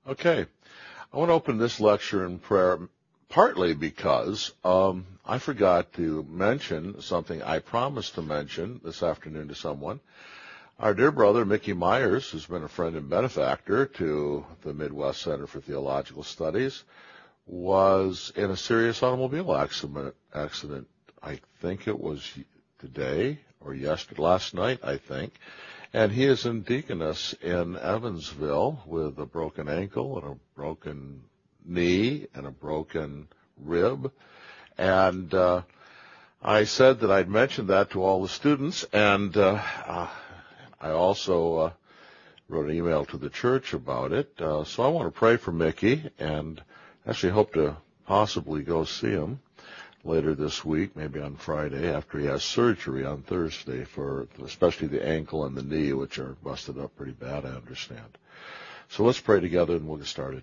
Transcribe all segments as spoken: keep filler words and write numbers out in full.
Okay, I want to open this lecture in prayer partly because um, I forgot to mention something I promised to mention this afternoon to someone. Our dear brother, Mickey Myers, who's been a friend and benefactor to the Midwest Center for Theological Studies, was in a serious automobile accident. accident. I think it was today or yesterday, last night, I think. And he is in Deaconess in Evansville with a broken ankle and a broken knee and a broken rib. And uh, I said that I'd mention that to all the students, and uh, uh, I also uh, wrote an email to the church about it. Uh, so I want to pray for Mickey, and actually hope to possibly go see him later this week, maybe on Friday, after he has surgery on Thursday for especially the ankle and the knee, which are busted up pretty bad, I understand. So let's pray together and we'll get started.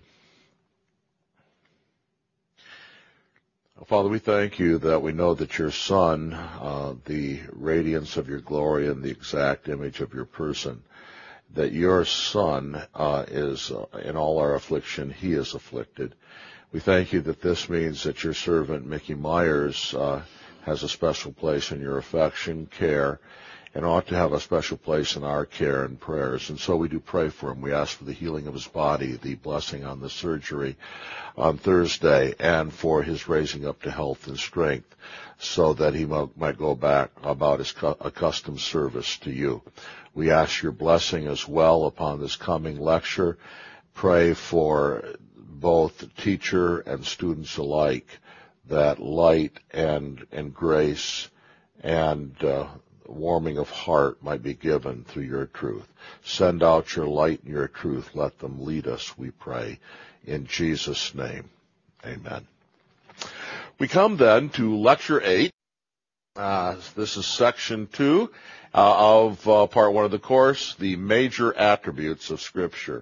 Father, we thank you that we know that your Son, uh, the radiance of your glory and the exact image of your person, that your Son uh, is, uh, in all our affliction, he is afflicted. We thank you that this means that your servant, Mickey Myers, uh, has a special place in your affection, care, and ought to have a special place in our care and prayers. And so we do pray for him. We ask for the healing of his body, the blessing on the surgery on Thursday, and for his raising up to health and strength so that he might go back about his accustomed service to you. We ask your blessing as well upon this coming lecture. Pray for both teacher and students alike, that light and, and grace and uh, warming of heart might be given through your truth. Send out your light and your truth. Let them lead us, we pray. In Jesus' name, amen. We come then to Lecture eight. Uh, this is Section two uh, of uh, Part one of the course, the major attributes of Scripture.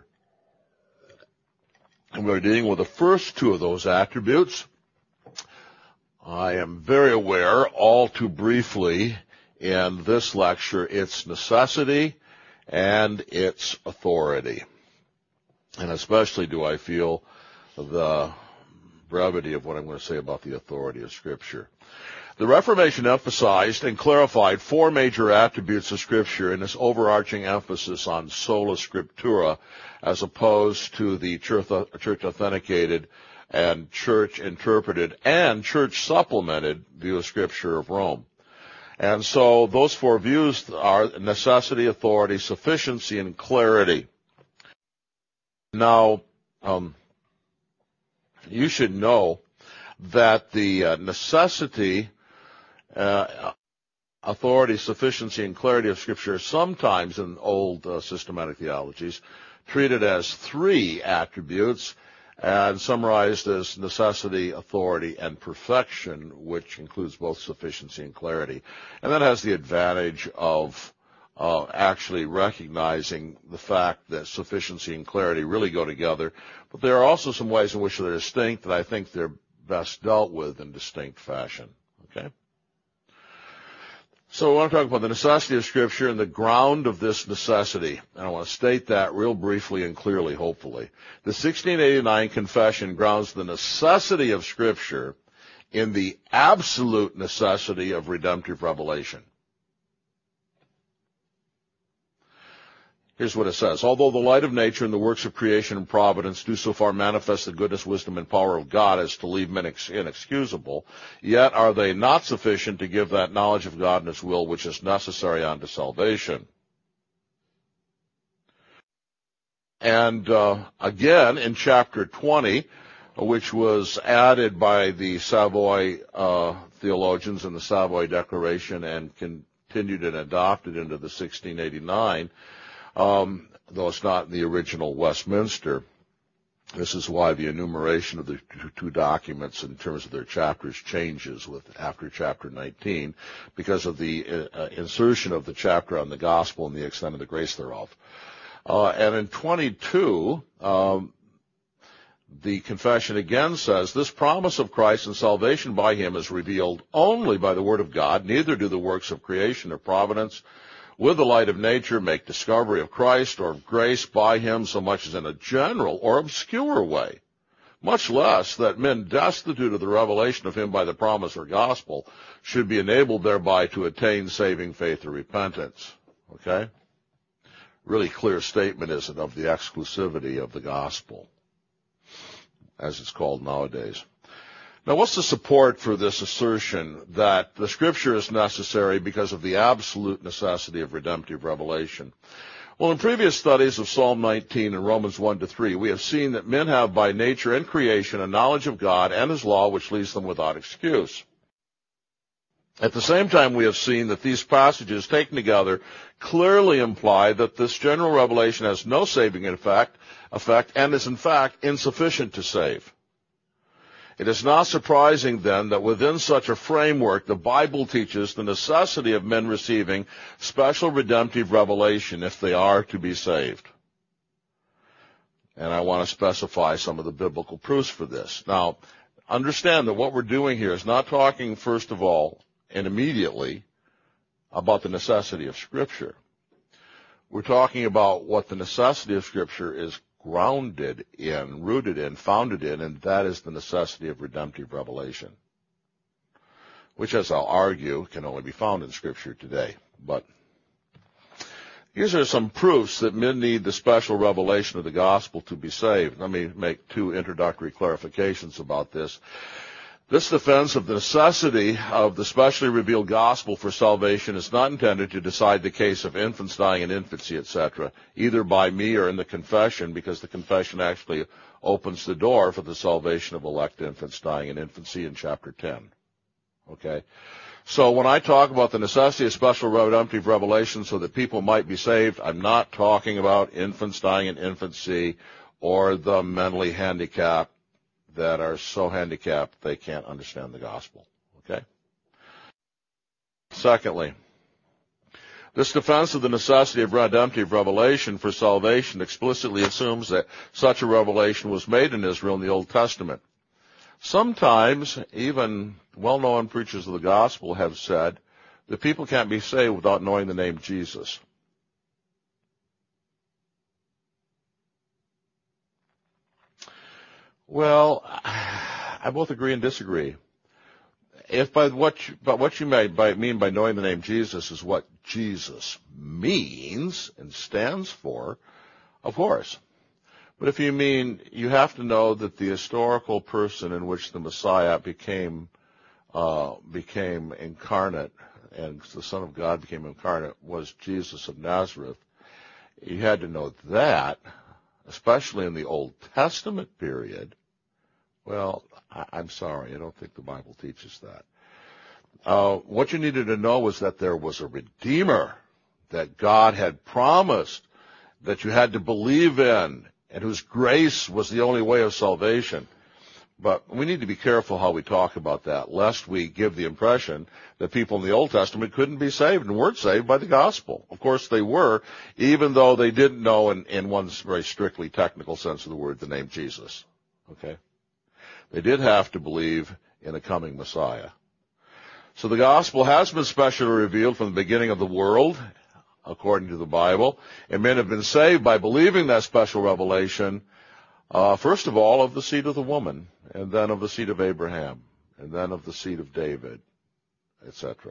And we're dealing with the first two of those attributes. I am very aware, all too briefly, in this lecture, its necessity and its authority. And especially do I feel the brevity of what I'm going to say about the authority of Scripture. The Reformation emphasized and clarified four major attributes of Scripture in this overarching emphasis on sola scriptura, as opposed to the church-authenticated and church-interpreted and church-supplemented view of Scripture of Rome. And so those four views are necessity, authority, sufficiency, and clarity. Now, um, you should know that the uh, necessity, uh, authority, sufficiency, and clarity of Scripture are sometimes in old uh, systematic theologies treated as three attributes and summarized as necessity, authority, and perfection, which includes both sufficiency and clarity. And that has the advantage of uh, actually recognizing the fact that sufficiency and clarity really go together. But there are also some ways in which they're distinct, and I think they're best dealt with in distinct fashion. Okay? So I want to talk about the necessity of Scripture and the ground of this necessity. And I want to state that real briefly and clearly, hopefully. The sixteen eighty-nine Confession grounds the necessity of Scripture in the absolute necessity of redemptive revelation. Here's what it says. Although the light of nature and the works of creation and providence do so far manifest the goodness, wisdom, and power of God as to leave men inexcusable, yet are they not sufficient to give that knowledge of God and His will which is necessary unto salvation. And uh, again, in chapter twenty, which was added by the Savoy uh, theologians in the Savoy Declaration and continued and adopted into the sixteen eighty-nine, Um, though it's not in the original Westminster. This is why the enumeration of the two documents in terms of their chapters changes with after chapter nineteen, because of the uh, insertion of the chapter on the gospel and the extent of the grace thereof. Uh, and in twenty-two, um, the confession again says, this promise of Christ and salvation by Him is revealed only by the Word of God, neither do the works of creation or providence with the light of nature, make discovery of Christ or of grace by him so much as in a general or obscure way, much less that men destitute of the revelation of him by the promise or gospel should be enabled thereby to attain saving faith or repentance. Okay? Really clear statement, isn't it, of the exclusivity of the gospel, as it's called nowadays. Now, what's the support for this assertion that the Scripture is necessary because of the absolute necessity of redemptive revelation? Well, in previous studies of Psalm nineteen and Romans one to three, we have seen that men have by nature and creation a knowledge of God and his law which leaves them without excuse. At the same time, we have seen that these passages taken together clearly imply that this general revelation has no saving effect, effect and is in fact insufficient to save. It is not surprising, then, that within such a framework, the Bible teaches the necessity of men receiving special redemptive revelation if they are to be saved. And I want to specify some of the biblical proofs for this. Now, understand that what we're doing here is not talking, first of all, and immediately, about the necessity of Scripture. We're talking about what the necessity of Scripture is grounded in, rooted in, founded in, and that is the necessity of redemptive revelation, which, as I'll argue, can only be found in Scripture today. But these are some proofs that men need the special revelation of the gospel to be saved. Let me make two introductory clarifications about this. This defense of the necessity of the specially revealed gospel for salvation is not intended to decide the case of infants dying in infancy, et cetera, either by me or in the confession, because the confession actually opens the door for the salvation of elect infants dying in infancy in chapter ten. Okay? So when I talk about the necessity of special redemptive revelation so that people might be saved, I'm not talking about infants dying in infancy or the mentally handicapped that are so handicapped they can't understand the gospel. Okay? Secondly, this defense of the necessity of redemptive revelation for salvation explicitly assumes that such a revelation was made in Israel in the Old Testament. Sometimes, even well-known preachers of the gospel have said that people can't be saved without knowing the name Jesus. Well, I both agree and disagree. If by what you, but what you may by, mean by knowing the name Jesus is what Jesus means and stands for, of course. But if you mean you have to know that the historical person in which the Messiah became uh, became incarnate and the Son of God became incarnate was Jesus of Nazareth, you had to know that, especially in the Old Testament period. Well, I'm sorry, I don't think the Bible teaches that. Uh, what you needed to know was that there was a Redeemer that God had promised that you had to believe in and whose grace was the only way of salvation. But we need to be careful how we talk about that, lest we give the impression that people in the Old Testament couldn't be saved and weren't saved by the gospel. Of course they were, even though they didn't know in, in one very strictly technical sense of the word the name Jesus. Okay? They did have to believe in a coming Messiah. So the gospel has been specially revealed from the beginning of the world, according to the Bible, and men have been saved by believing that special revelation, uh, first of all, of the seed of the woman, and then of the seed of Abraham, and then of the seed of David, et cetera.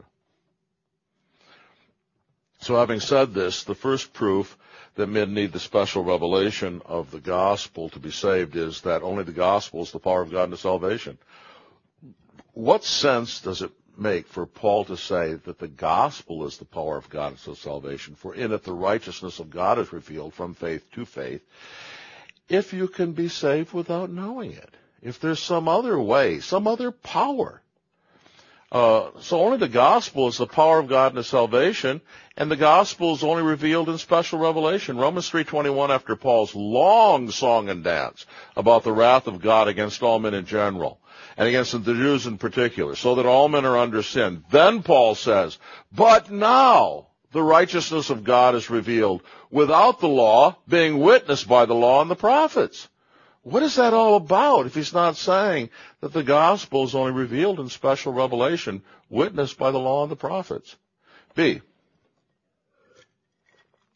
So having said this, the first proof that men need the special revelation of the gospel to be saved is that only the gospel is the power of God unto salvation. What sense does it make for Paul to say that the gospel is the power of God unto salvation, for in it the righteousness of God is revealed from faith to faith, if you can be saved without knowing it? If there's some other way, some other power. Uh, so only the gospel is the power of God unto salvation, and the gospel is only revealed in special revelation. Romans three twenty-one, after Paul's long song and dance about the wrath of God against all men in general, and against the Jews in particular, so that all men are under sin. Then Paul says, but now the righteousness of God is revealed without the law, being witnessed by the law and the prophets. What is that all about if he's not saying that the gospel is only revealed in special revelation, witnessed by the law and the prophets? B,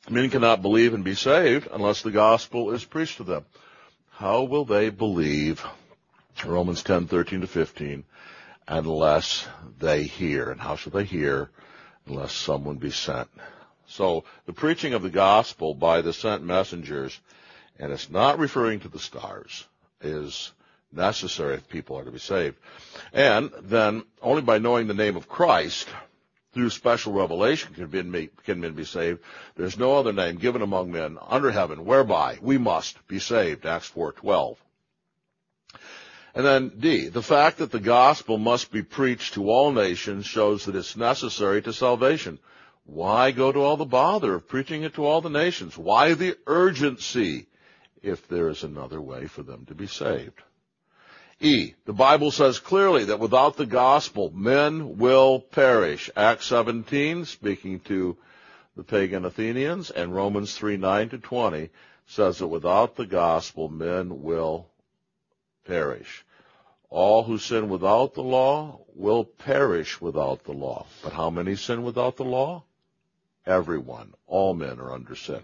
Men cannot believe and be saved unless the gospel is preached to them. How will they believe, Romans ten, thirteen to fifteen, unless they hear? And how shall they hear unless someone be sent? So the preaching of the gospel by the sent messengers, and it's not referring to the stars, is necessary if people are to be saved. And then only by knowing the name of Christ through special revelation can men, can men be saved. There's no other name given among men under heaven whereby we must be saved, Acts four twelve. And then D, the fact that the gospel must be preached to all nations shows that it's necessary to salvation. Why go to all the bother of preaching it to all the nations? Why the urgency if there is another way for them to be saved? E, the Bible says clearly that without the gospel, men will perish. Acts seventeen, speaking to the pagan Athenians, and Romans three, nine to twenty, says that without the gospel, men will perish. All who sin without the law will perish without the law. But how many sin without the law? Everyone. All men are under sin.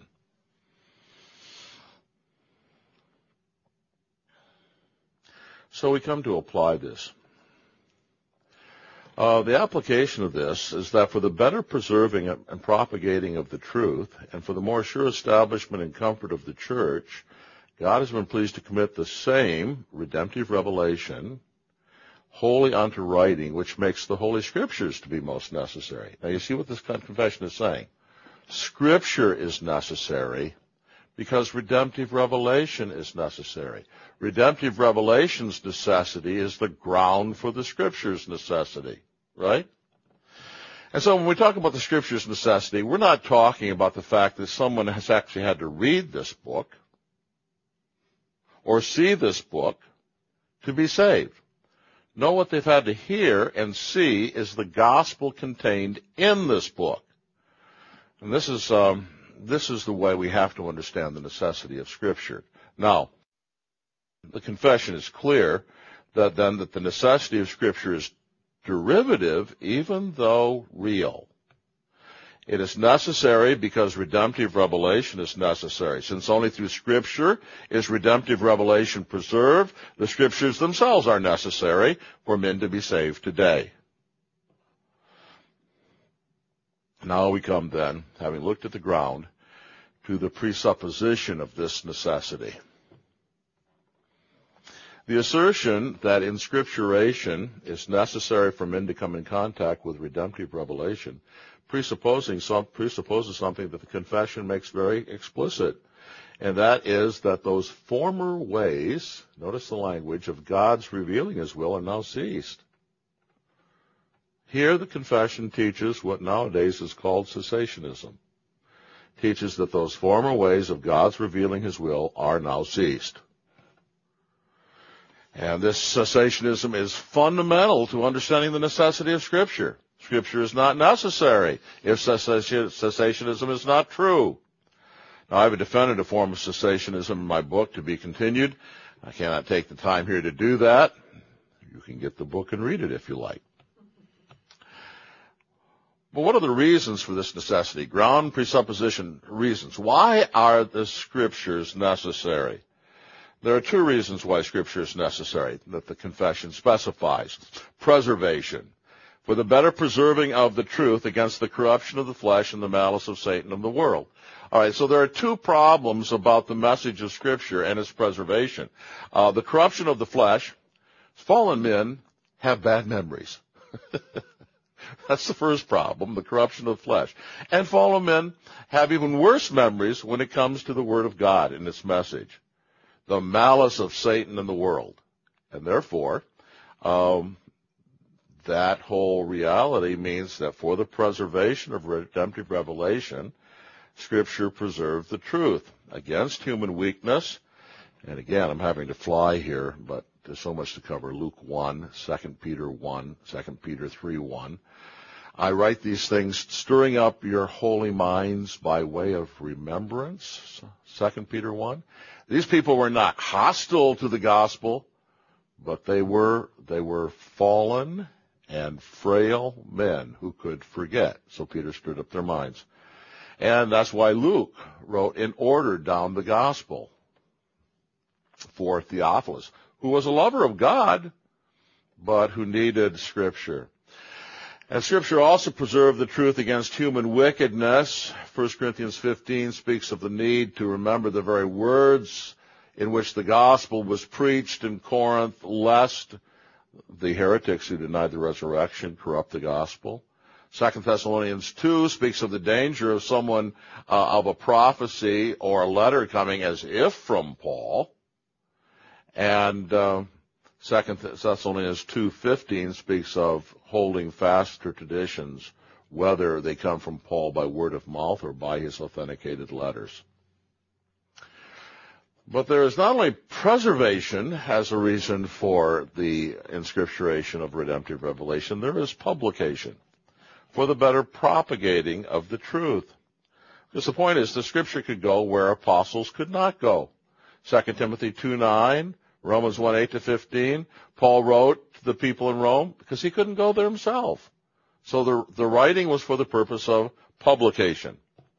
So we come to apply this. Uh, the application of this is that for the better preserving and propagating of the truth, and for the more sure establishment and comfort of the church, God has been pleased to commit the same redemptive revelation wholly unto writing, which makes the Holy Scriptures to be most necessary. Now you see what this confession is saying. Scripture is necessary because redemptive revelation is necessary. Redemptive revelation's necessity is the ground for the Scripture's necessity, right? And so when we talk about the Scripture's necessity, we're not talking about the fact that someone has actually had to read this book or see this book to be saved. No, what they've had to hear and see is the gospel contained in this book. And this is um, this is the way we have to understand the necessity of Scripture. Now, the confession is clear that then that the necessity of Scripture is derivative, even though real. It is necessary because redemptive revelation is necessary. Since only through Scripture is redemptive revelation preserved, the Scriptures themselves are necessary for men to be saved today. Now we come then, having looked at the ground, to the presupposition of this necessity. The assertion that inscripturation is necessary for men to come in contact with redemptive revelation presupposing some, presupposes something that the confession makes very explicit, and that is that those former ways, notice the language, of God's revealing His will are now ceased. Here the confession teaches what nowadays is called cessationism. Teaches that those former ways of God's revealing His will are now ceased. And this cessationism is fundamental to understanding the necessity of Scripture. Scripture is not necessary if cessationism is not true. Now, I've defended a form of cessationism in my book, To Be Continued. I cannot take the time here to do that. You can get the book and read it if you like. But what are the reasons for this necessity? Ground presupposition reasons. Why are the Scriptures necessary? There are two reasons why Scripture is necessary that the confession specifies. Preservation, for the better preserving of the truth against the corruption of the flesh and the malice of Satan and the world. All right, so there are two problems about the message of Scripture and its preservation. Uh, the corruption of the flesh. Fallen men have bad memories. That's the first problem, the corruption of the flesh. And fallen men have even worse memories when it comes to the Word of God and its message. The malice of Satan and the world. And therefore, um, that whole reality means that for the preservation of redemptive revelation, Scripture preserves the truth against human weakness. And again, I'm having to fly here, but there's so much to cover. Luke one, Second Peter one, Second Peter three one. I write these things stirring up your holy minds by way of remembrance, Second Peter one. These people were not hostile to the gospel, but they were they were fallen and frail men who could forget. So Peter stirred up their minds. And that's why Luke wrote in order down the gospel for Theophilus, who was a lover of God, but who needed Scripture. And Scripture also preserved the truth against human wickedness. First Corinthians fifteen speaks of the need to remember the very words in which the gospel was preached in Corinth, lest the heretics who denied the resurrection corrupt the gospel. Second Thessalonians two speaks of the danger of someone uh, of a prophecy or a letter coming as if from Paul. And uh, Second Thessalonians two fifteen speaks of holding fast to traditions, whether they come from Paul by word of mouth or by his authenticated letters. But there is not only preservation as a reason for the inscripturation of redemptive revelation, there is publication for the better propagating of the truth. Because the point is, the Scripture could go where apostles could not go. Second Timothy two nine, Romans one eight to fifteen, Paul wrote to the people in Rome because he couldn't go there himself. So the, the writing was for the purpose of publication.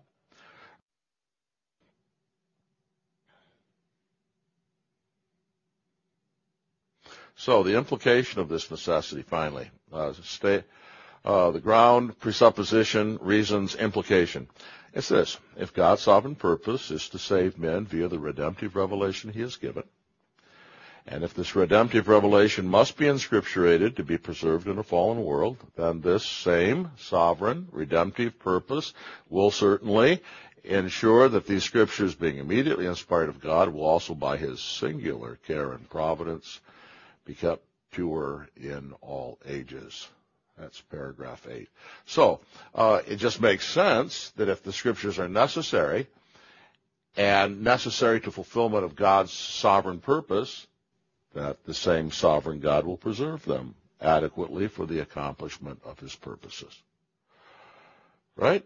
So the implication of this necessity, finally, uh, stay, uh, the ground, presupposition, reasons, implication. It's this: if God's sovereign purpose is to save men via the redemptive revelation he has given, and if this redemptive revelation must be inscripturated to be preserved in a fallen world, then this same sovereign redemptive purpose will certainly ensure that these scriptures, being immediately inspired of God, will also by his singular care and providence be kept pure in all ages. That's paragraph eight. So uh, it just makes sense that if the scriptures are necessary and necessary to fulfillment of God's sovereign purpose, that the same sovereign God will preserve them adequately for the accomplishment of his purposes. Right?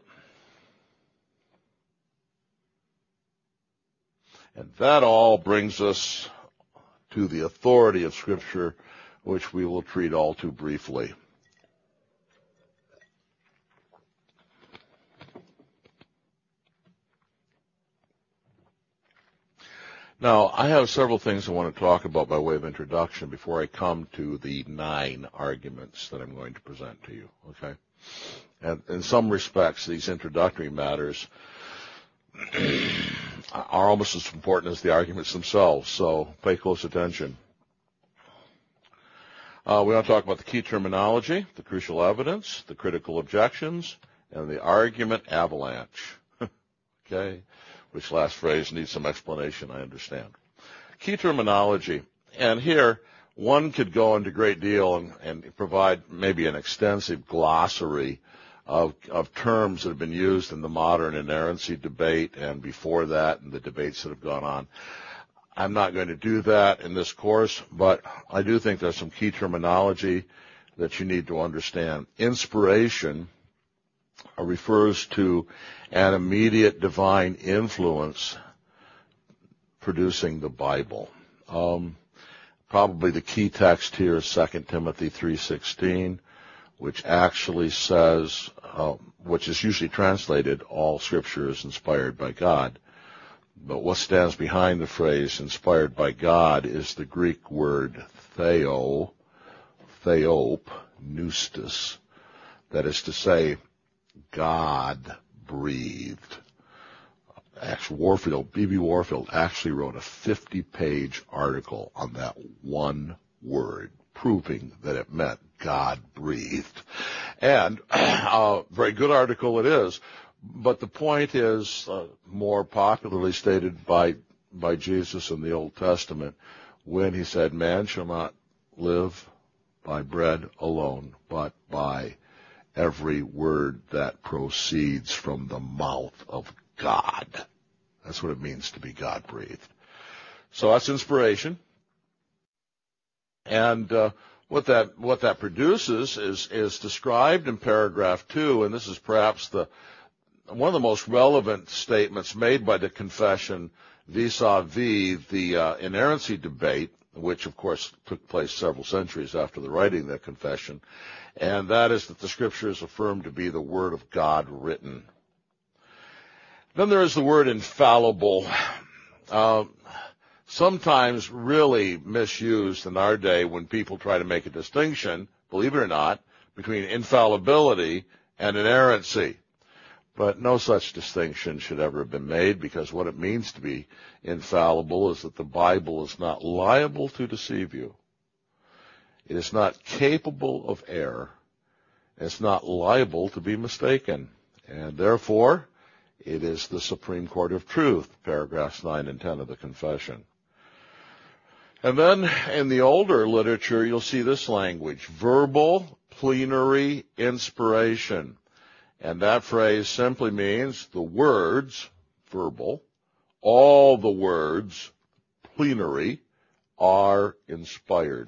And that all brings us to the authority of Scripture, which we will treat all too briefly. Now, I have several things I want to talk about by way of introduction before I come to the nine arguments that I'm going to present to you, okay? And in some respects, these introductory matters are almost as important as the arguments themselves, so pay close attention. Uh, we want to talk about the key terminology, the crucial evidence, the critical objections, and the argument avalanche. Okay? Which last phrase needs some explanation, I understand. Key terminology. And here, one could go into a great deal and, and provide maybe an extensive glossary of, of terms that have been used in the modern inerrancy debate and before that in the debates that have gone on. I'm not going to do that in this course, but I do think there's some key terminology that you need to understand. Inspiration refers to an immediate divine influence producing the Bible. Um, probably the key text here is Second Timothy three sixteen, which actually says, uh, which is usually translated, all Scripture is inspired by God. But what stands behind the phrase inspired by God is the Greek word theo, theop, pneustos. That is to say, God breathed. Actually, Warfield, B B Warfield actually wrote a fifty-page article on that one word, proving that it meant God breathed. And a very good article it is, but the point is uh, more popularly stated by by Jesus in the Old Testament when he said, man shall not live by bread alone, but by every word that proceeds from the mouth of God. That's what it means to be God-breathed. So that's inspiration. And uh, what that what that produces is is described in paragraph two, and this is perhaps the one of the most relevant statements made by the confession vis-a-vis the uh, inerrancy debate, which of course took place several centuries after the writing of that confession, and that is that the Scripture is affirmed to be the Word of God written. Then there is the word infallible. Uh, sometimes really misused in our day when people try to make a distinction, believe it or not, between infallibility and inerrancy. But no such distinction should ever have been made, because what it means to be infallible is that the Bible is not liable to deceive you. It is not capable of error. It's not liable to be mistaken. And therefore, it is the Supreme Court of Truth, paragraphs nine and ten of the Confession. And then in the older literature, you'll see this language, verbal plenary inspiration. And that phrase simply means the words, verbal, all the words, plenary, are inspired.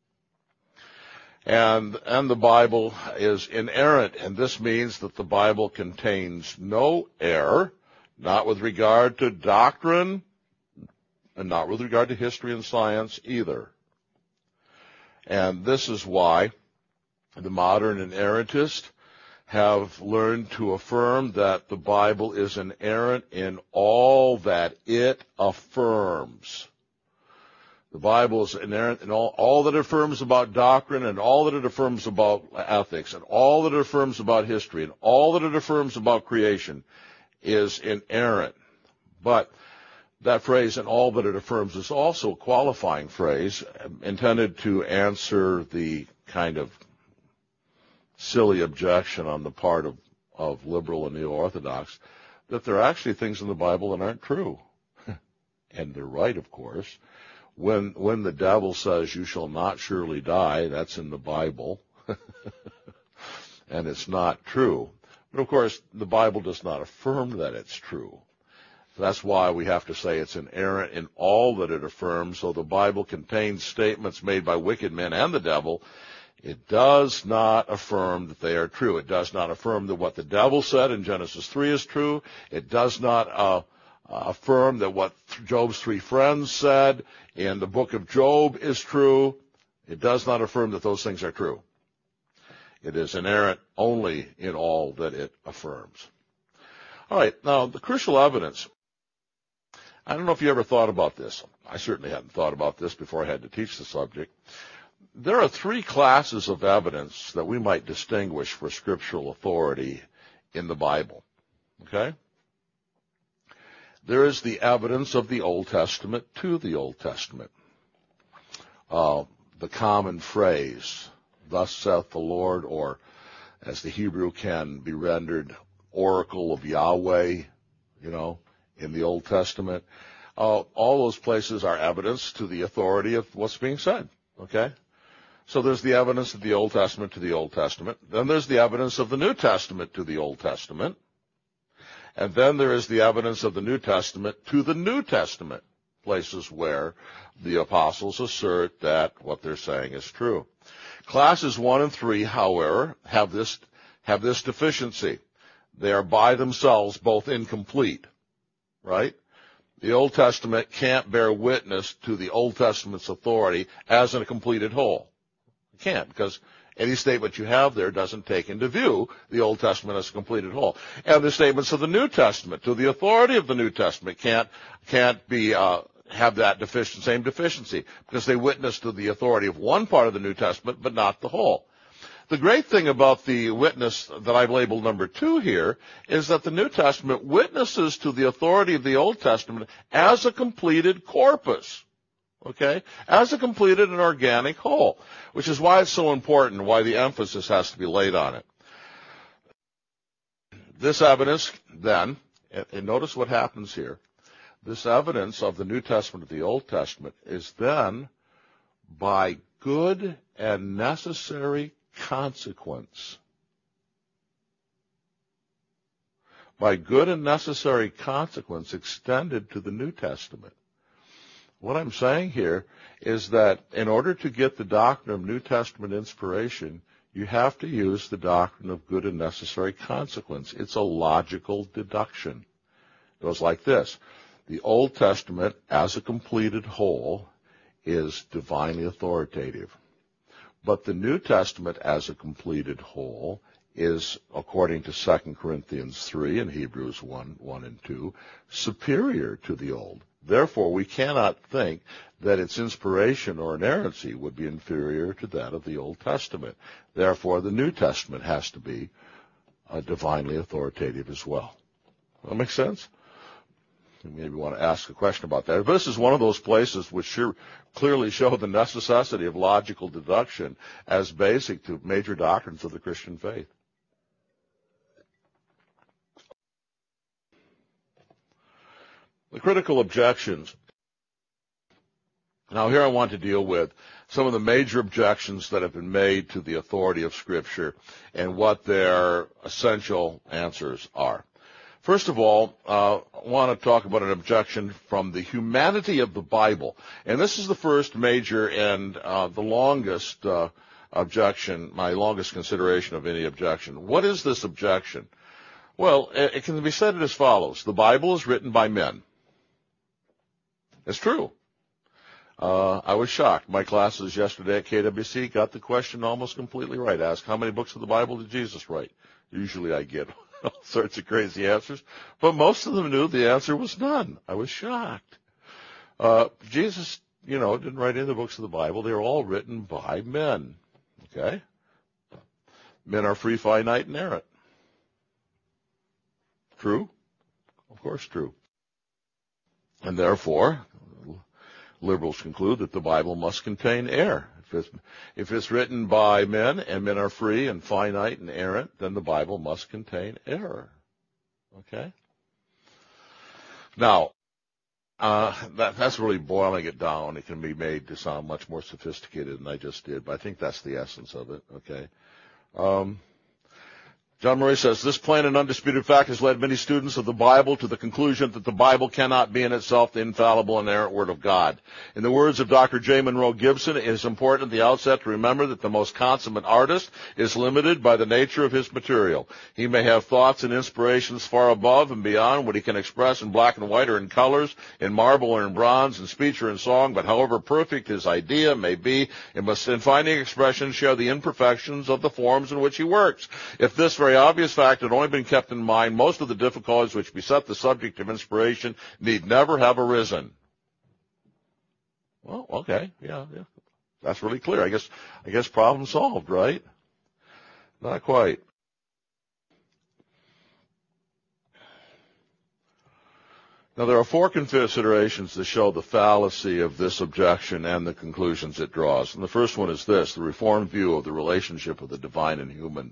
And, and the Bible is inerrant, and this means that the Bible contains no error, not with regard to doctrine, and not with regard to history and science either. And this is why the modern inerrantists have learned to affirm that the Bible is inerrant in all that it affirms. The Bible is inerrant in all, all that it affirms about doctrine, and all that it affirms about ethics, and all that it affirms about history, and all that it affirms about creation is inerrant. But that phrase, and all that it affirms, is also a qualifying phrase intended to answer the kind of silly objection on the part of, of liberal and neo-orthodox that there are actually things in the Bible that aren't true. And they're right, of course. When, when the devil says, you shall not surely die, that's in the Bible. And it's not true. But of course, the Bible does not affirm that it's true. That's why we have to say it's inerrant in all that it affirms. So the Bible contains statements made by wicked men and the devil. It does not affirm that they are true. It does not affirm that what the devil said in Genesis three is true. It does not uh, affirm that what Job's three friends said in the book of Job is true. It does not affirm that those things are true. It is inerrant only in all that it affirms. All right, now the crucial evidence. I don't know if you ever thought about this. I certainly hadn't thought about this before I had to teach the subject. There are three classes of evidence that we might distinguish for scriptural authority in the Bible. Okay? There is the evidence of the Old Testament to the Old Testament. Uh, the common phrase, thus saith the Lord, or as the Hebrew can be rendered, oracle of Yahweh, you know, in the Old Testament. Uh, all those places are evidence to the authority of what's being said. Okay? So there's the evidence of the Old Testament to the Old Testament. Then there's the evidence of the New Testament to the Old Testament. And then there is the evidence of the New Testament to the New Testament, places where the apostles assert that what they're saying is true. Classes one and three, however, have this, have this deficiency. They are by themselves both incomplete, right? The Old Testament can't bear witness to the Old Testament's authority as in a completed whole. It can't, because any statement you have there doesn't take into view the Old Testament as a completed whole. And the statements of the New Testament to the authority of the New Testament can't, can't be, uh, have that deficient, same deficiency, because they witness to the authority of one part of the New Testament, but not the whole. The great thing about the witness that I've labeled number two here is that the New Testament witnesses to the authority of the Old Testament as a completed corpus. Okay? As a completed and organic whole, which is why it's so important, why the emphasis has to be laid on it. This evidence, then, and notice what happens here, this evidence of the New Testament to the Old Testament is then, by good and necessary consequence, by good and necessary consequence extended to the New Testament. What I'm saying here is that in order to get the doctrine of New Testament inspiration, you have to use the doctrine of good and necessary consequence. It's a logical deduction. It goes like this. The Old Testament, as a completed whole, is divinely authoritative. But the New Testament, as a completed whole, is, according to Second Corinthians three and Hebrews one, one and two, superior to the Old. Therefore, we cannot think that its inspiration or inerrancy would be inferior to that of the Old Testament. Therefore, the New Testament has to be uh, divinely authoritative as well. That makes sense? You maybe want to ask a question about that. But this is one of those places which sure clearly show the necessity of logical deduction as basic to major doctrines of the Christian faith. The critical objections. Now here I want to deal with some of the major objections that have been made to the authority of Scripture and what their essential answers are. First of all, uh, I want to talk about an objection from the humanity of the Bible. And this is the first major and uh, the longest uh, objection, my longest consideration of any objection. What is this objection? Well, it can be said as follows. The Bible is written by men. It's true. Uh, I was shocked. My classes yesterday at K W C got the question almost completely right. Asked, how many books of the Bible did Jesus write? Usually I get all sorts of crazy answers, but most of them knew the answer was none. I was shocked. Uh, Jesus, you know, didn't write any of the books of the Bible. They were all written by men. Okay? Men are free, finite, and errant. True? Of course true. And therefore, liberals conclude that the Bible must contain error. If it's, if it's written by men and men are free and finite and errant, then the Bible must contain error. Okay? Now, uh, that, that's really boiling it down. It can be made to sound much more sophisticated than I just did, but I think that's the essence of it. Okay? Um, John Murray says, this plain and undisputed fact has led many students of the Bible to the conclusion that the Bible cannot be in itself the infallible and inerrant Word of God. In the words of Doctor J. Monroe Gibson, it is important at the outset to remember that the most consummate artist is limited by the nature of his material. He may have thoughts and inspirations far above and beyond what he can express in black and white or in colors, in marble or in bronze, in speech or in song, but however perfect his idea may be, it must in finding expression share the imperfections of the forms in which he works. If this very obvious fact had only been kept in mind, most of the difficulties which beset the subject of inspiration need never have arisen. Well, okay, yeah, yeah. That's really clear. I guess, I guess problem solved, right? Not quite. Now, there are four considerations that show the fallacy of this objection and the conclusions it draws. And the first one is this, the Reformed view of the relationship of the divine and human.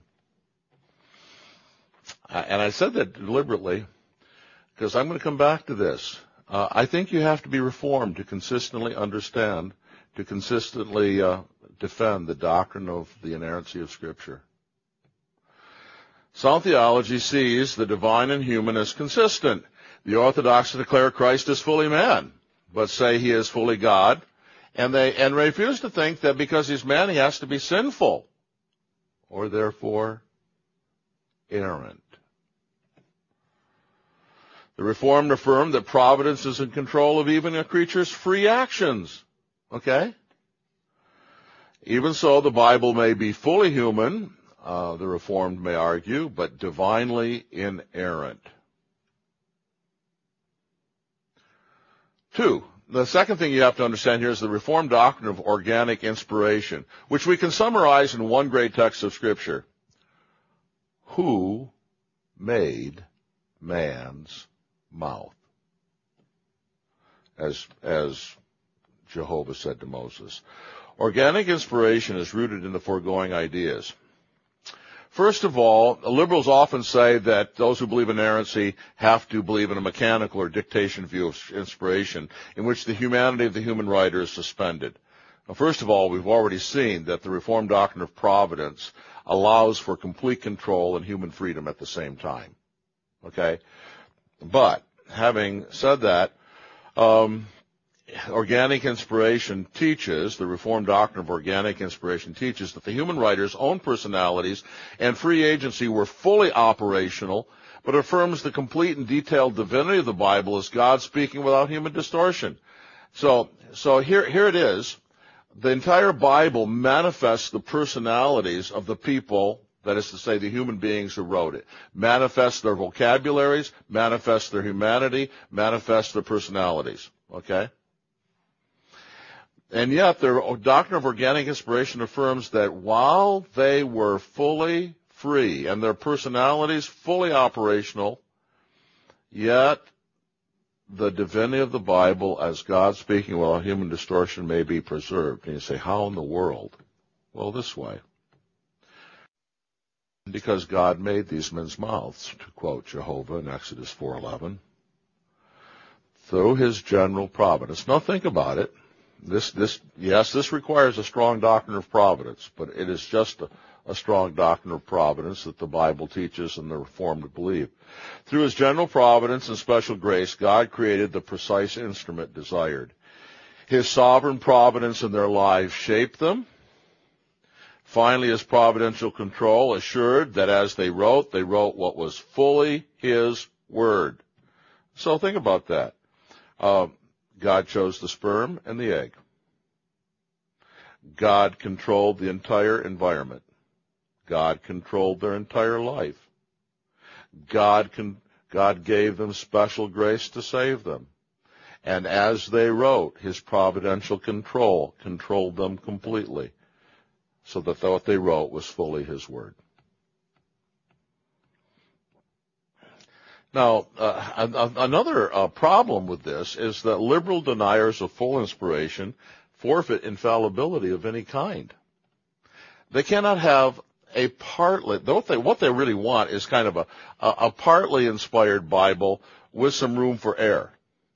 And I said that deliberately because I'm going to come back to this. Uh, I think you have to be Reformed to consistently understand, to consistently uh, defend the doctrine of the inerrancy of Scripture. Sound theology sees the divine and human as consistent. The Orthodox declare Christ as fully man, but say he is fully God, and they and refuse to think that because he's man he has to be sinful, or therefore errant. The Reformed affirm that providence is in control of even a creature's free actions. Okay? Even so, the Bible may be fully human, uh, the Reformed may argue, but divinely inerrant. Two, the second thing you have to understand here is the Reformed doctrine of organic inspiration, which we can summarize in one great text of Scripture. Who made man's mouth? As, as Jehovah said to Moses. Organic inspiration is rooted in the foregoing ideas. First of all, liberals often say that those who believe in inerrancy have to believe in a mechanical or dictation view of inspiration in which the humanity of the human writer is suspended. Now, first of all, we've already seen that the Reformed doctrine of providence allows for complete control and human freedom at the same time. Okay? But, having said that, um, organic inspiration teaches, the Reformed doctrine of organic inspiration teaches that the human writer's own personalities and free agency were fully operational, but affirms the complete and detailed divinity of the Bible as God speaking without human distortion. So, so here, here it is. The entire Bible manifests the personalities of the people that is to say the human beings who wrote it, manifest their vocabularies, manifest their humanity, manifest their personalities. Okay? And yet, their doctrine of organic inspiration affirms that while they were fully free and their personalities fully operational, yet the divinity of the Bible as God speaking while human distortion may be preserved. And you say, how in the world? Well, this way. Because God made these men's mouths, to quote Jehovah in Exodus four eleven, through his general providence. Now think about it. This, this, yes, this requires a strong doctrine of providence, but it is just a, a strong doctrine of providence that the Bible teaches and the Reformed believe. Through his general providence and special grace, God created the precise instrument desired. His sovereign providence in their lives shaped them. Finally, his providential control assured that as they wrote, they wrote what was fully his word. So think about that. Uh, God chose the sperm and the egg. God controlled the entire environment. God controlled their entire life. God con- God gave them special grace to save them. And as they wrote, his providential control controlled them completely, so that what they wrote was fully his word. Now, uh, another uh, problem with this is that liberal deniers of full inspiration forfeit infallibility of any kind. They cannot have a partly, what they, what they really want is kind of a, a, a partly inspired Bible with some room for error.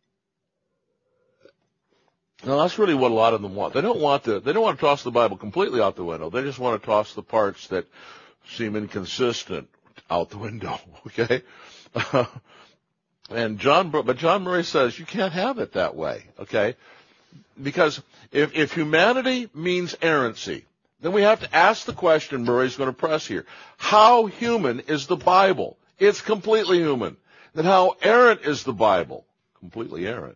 Now, that's really what a lot of them want. They don't want to, they don't want to toss the Bible completely out the window. They just want to toss the parts that seem inconsistent out the window, okay? Uh, and John, but John Murray says you can't have it that way, okay? Because if, if humanity means errancy, then we have to ask the question Murray's going to press here. How human is the Bible? It's completely human. Then how errant is the Bible? Completely errant.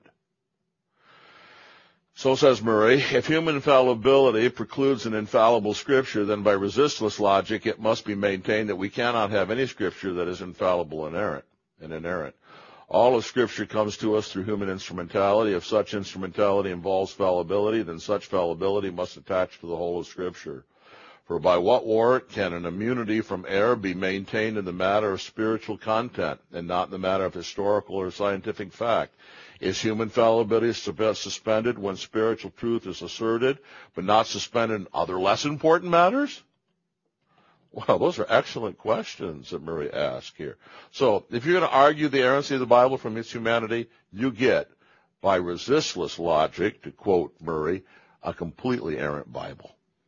So says Murray, if human infallibility precludes an infallible scripture, then by resistless logic it must be maintained that we cannot have any scripture that is infallible and inerrant. And inerrant. All of scripture comes to us through human instrumentality. If such instrumentality involves fallibility, then such fallibility must attach to the whole of scripture. For by what warrant can an immunity from error be maintained in the matter of spiritual content and not in the matter of historical or scientific fact? Is human fallibility suspended when spiritual truth is asserted, but not suspended in other less important matters? Well, those are excellent questions that Murray asked here. So if you're going to argue the errancy of the Bible from its humanity, you get, by resistless logic, to quote Murray, a completely errant Bible.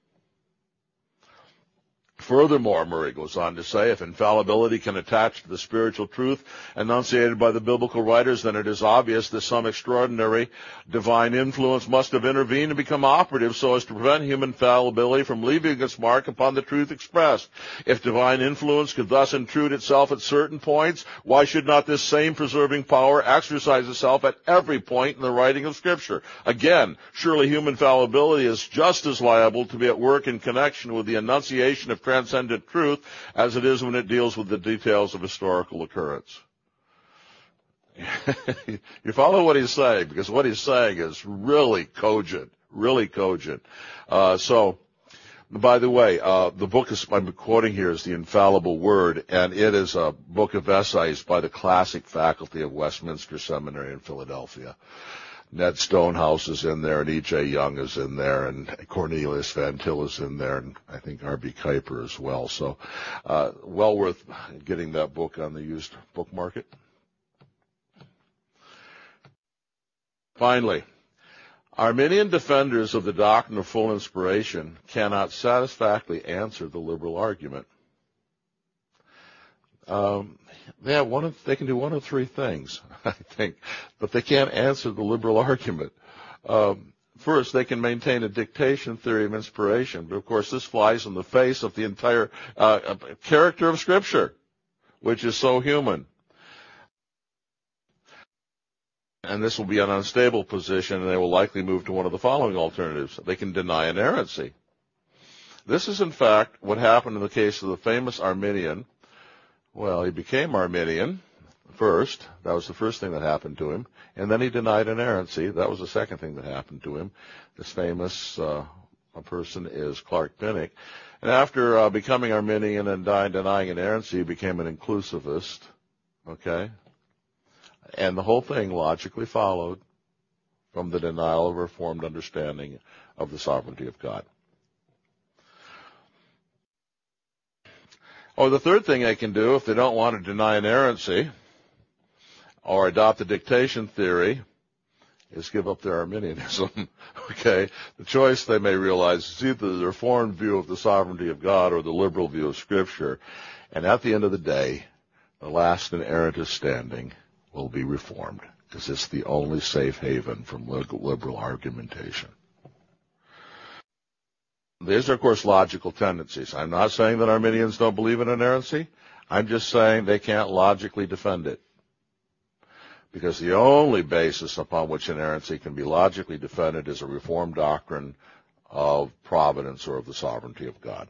Furthermore, Murray goes on to say, if infallibility can attach to the spiritual truth enunciated by the biblical writers, then it is obvious that some extraordinary divine influence must have intervened and become operative so as to prevent human fallibility from leaving its mark upon the truth expressed. If divine influence could thus intrude itself at certain points, why should not this same preserving power exercise itself at every point in the writing of Scripture? Again, surely human fallibility is just as liable to be at work in connection with the enunciation of transcendent truth as it is when it deals with the details of historical occurrence. You follow what he's saying, because what he's saying is really cogent, really cogent. Uh, so, by the way, uh, the book is, I'm quoting here is The Infallible Word, and it is a book of essays by the classic faculty of Westminster Seminary in Philadelphia. Ned Stonehouse is in there, and E J. Young is in there, and Cornelius Van Til is in there, and I think R B. Kuiper as well. So, uh, well worth getting that book on the used book market. Finally, Arminian defenders of the doctrine of full inspiration cannot satisfactorily answer the liberal argument. Um, they have one of, they can do one of three things, I think, but they can't answer the liberal argument. Um, first, they can maintain a dictation theory of inspiration, but of course this flies in the face of the entire uh, character of Scripture, which is so human. And this will be an unstable position, and they will likely move to one of the following alternatives. They can deny inerrancy. This is, in fact, what happened in the case of the famous Arminian. Well, he became Arminian first. That was the first thing that happened to him. And then he denied inerrancy. That was the second thing that happened to him. This famous uh, person is Clark Pinnock. And after uh, becoming Arminian and denying inerrancy, he became an inclusivist. Okay? And the whole thing logically followed from the denial of a Reformed understanding of the sovereignty of God. Or the third thing they can do, if they don't want to deny inerrancy or adopt the dictation theory, is give up their Arminianism. Okay? The choice, they may realize, is either the Reformed view of the sovereignty of God or the liberal view of Scripture. And at the end of the day, the last inerrant is standing will be Reformed, because it's the only safe haven from liberal argumentation. These are, of course, logical tendencies. I'm not saying that Arminians don't believe in inerrancy. I'm just saying they can't logically defend it. Because the only basis upon which inerrancy can be logically defended is a Reformed doctrine of providence or of the sovereignty of God.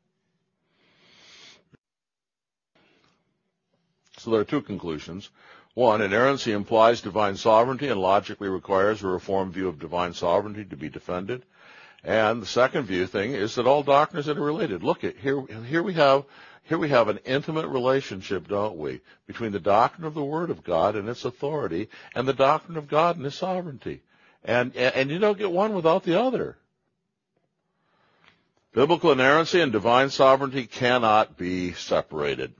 So there are two conclusions. One, inerrancy implies divine sovereignty and logically requires a Reformed view of divine sovereignty to be defended. And the second view thing is that all doctrines are related. Look at here, here we have, here we have an intimate relationship, don't we, between the doctrine of the Word of God and its authority and the doctrine of God and His sovereignty. And, and you don't get one without the other. Biblical inerrancy and divine sovereignty cannot be separated.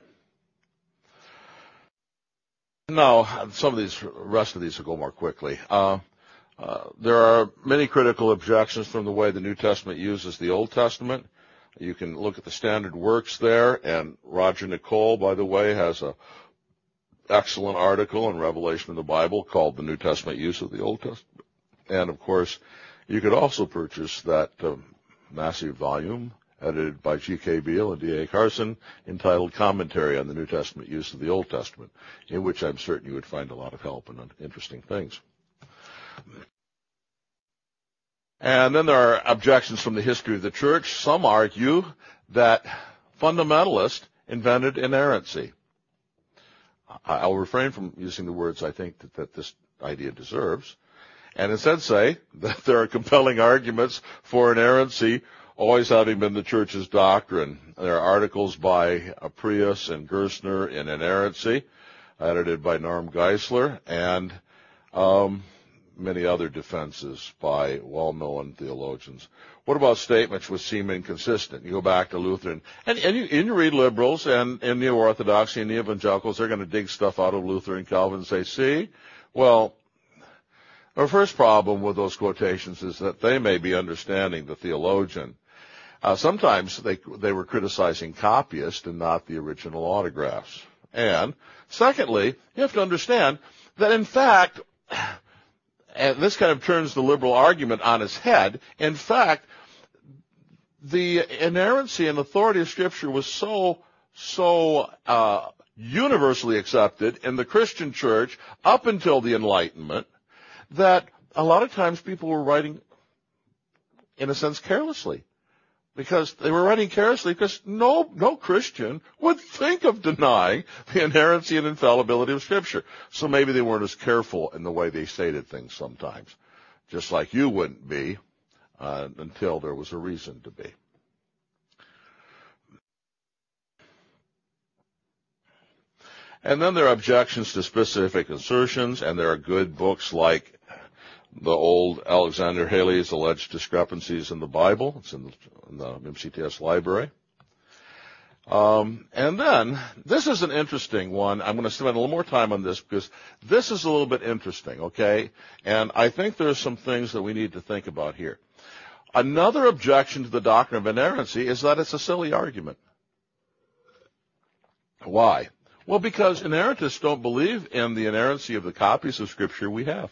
Now, some of these, rest of these will go more quickly. Uh, Uh, there are many critical objections from the way the New Testament uses the Old Testament. You can look at the standard works there, and Roger Nicole, by the way, has an excellent article in Revelation of the Bible called The New Testament Use of the Old Testament. And, of course, you could also purchase that uh, massive volume edited by G K Beale and D A Carson entitled Commentary on the New Testament Use of the Old Testament, in which I'm certain you would find a lot of help and interesting things. And then there are objections from the history of the church. Some argue that fundamentalists invented inerrancy. I'll refrain from using the words I think that, that this idea deserves, and instead say that there are compelling arguments for inerrancy always having been the church's doctrine. There are articles by Prius and Gerstner in Inerrancy, edited by Norm Geisler, and um, many other defenses by well-known theologians. What about statements which seem inconsistent? You go back to Lutheran, and, and, you, and you read liberals and, and neo-orthodoxy and neo-evangelicals, they're going to dig stuff out of Luther and Calvin and say, see, well, our first problem with those quotations is that they may be understanding the theologian. Uh, sometimes they, they were criticizing copyists and not the original autographs. And secondly, you have to understand that in fact, and this kind of turns the liberal argument on its head. In fact, the inerrancy and authority of Scripture was so, so uh, universally accepted in the Christian church up until the Enlightenment that a lot of times people were writing, in a sense, carelessly. Because they were writing carelessly because no, no Christian would think of denying the inerrancy and infallibility of Scripture. So maybe they weren't as careful in the way they stated things sometimes. Just like you wouldn't be uh, until there was a reason to be. And then there are objections to specific assertions, and there are good books like the old Alexander Haley's Alleged Discrepancies in the Bible. It's in the, in the M C T S library. Um, and then, this is an interesting one. I'm going to spend a little more time on this because this is a little bit interesting, okay? And I think there's some things that we need to think about here. Another objection to the doctrine of inerrancy is that it's a silly argument. Why? Well, because inerrantists don't believe in the inerrancy of the copies of Scripture we have.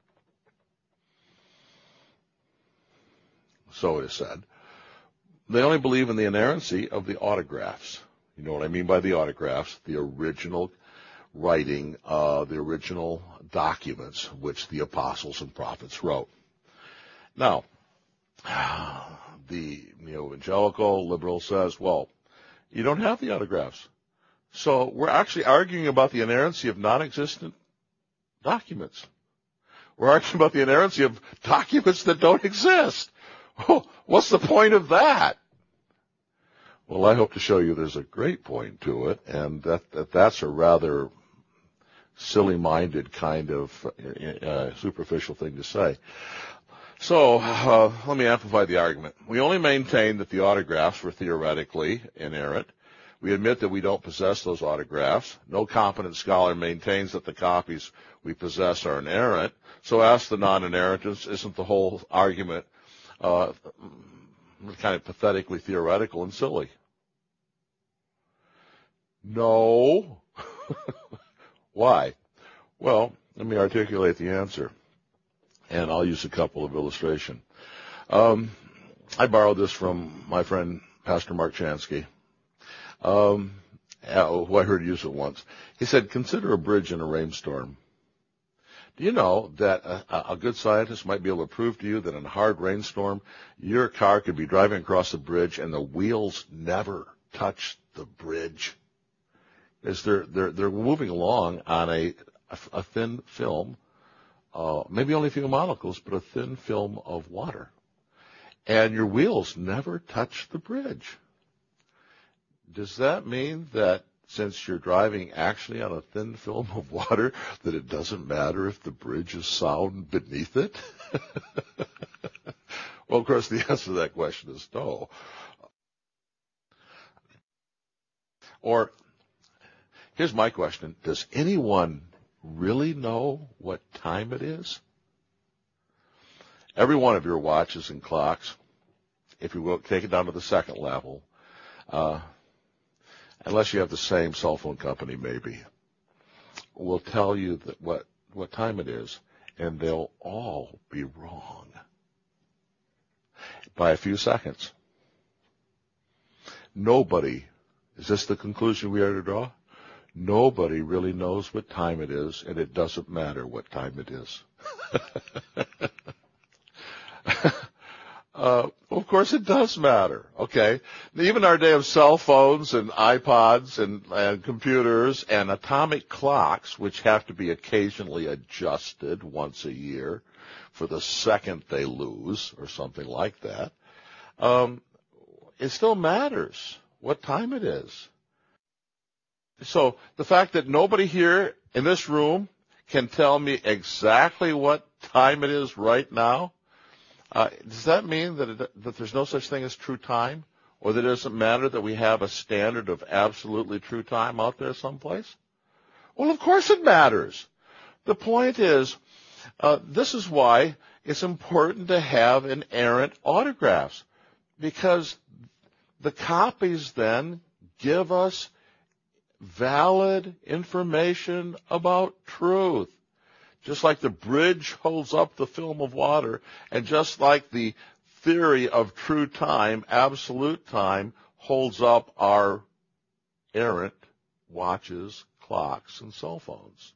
So it is said. They only believe in the inerrancy of the autographs. You know what I mean by the autographs? The original writing, uh, the original documents which the apostles and prophets wrote. Now, the neo-evangelical liberal says, well, you don't have the autographs. So we're actually arguing about the inerrancy of non-existent documents. We're arguing about the inerrancy of documents that don't exist. What's the point of that? Well, I hope to show you there's a great point to it, and that, that that's a rather silly-minded kind of uh, superficial thing to say. So uh, let me amplify the argument. We only maintain that the autographs were theoretically inerrant. We admit that we don't possess those autographs. No competent scholar maintains that the copies we possess are inerrant. So ask the non-inerrantist, isn't the whole argument uh, kind of pathetically theoretical and silly? No. Why? Well, let me articulate the answer, and I'll use a couple of illustrations. Um, I borrowed this from my friend Pastor Mark Chansky, um, who I heard use it once. He said, consider a bridge in a rainstorm. Do you know that a, a good scientist might be able to prove to you that in a hard rainstorm, your car could be driving across the bridge and the wheels never touch the bridge? Is they're they're they're moving along on a a, a thin film, uh, maybe only a few molecules, but a thin film of water, and your wheels never touch the bridge. Does that mean that since you're driving actually on a thin film of water, that it doesn't matter if the bridge is sound beneath it? Well, of course, the answer to that question is no. Or here's my question. Does anyone really know what time it is? Every one of your watches and clocks, if you will take it down to the second level, uh, unless you have the same cell phone company maybe, will tell you that what, what time it is, and they'll all be wrong by a few seconds. Nobody, is this the conclusion we are to draw? Nobody really knows what time it is, and it doesn't matter what time it is. uh, of course it does matter, okay? Even our day of cell phones and iPods and, and computers and atomic clocks, which have to be occasionally adjusted once a year for the second they lose or something like that, um, it still matters what time it is. So the fact that nobody here in this room can tell me exactly what time it is right now, uh, does that mean that, it, that there's no such thing as true time? Or that it doesn't matter that we have a standard of absolutely true time out there someplace? Well, of course it matters. The point is, uh, this is why it's important to have inerrant autographs, because the copies then give us valid information about truth. Just like the bridge holds up the film of water, and just like the theory of true time, absolute time, holds up our errant watches, clocks, and cell phones.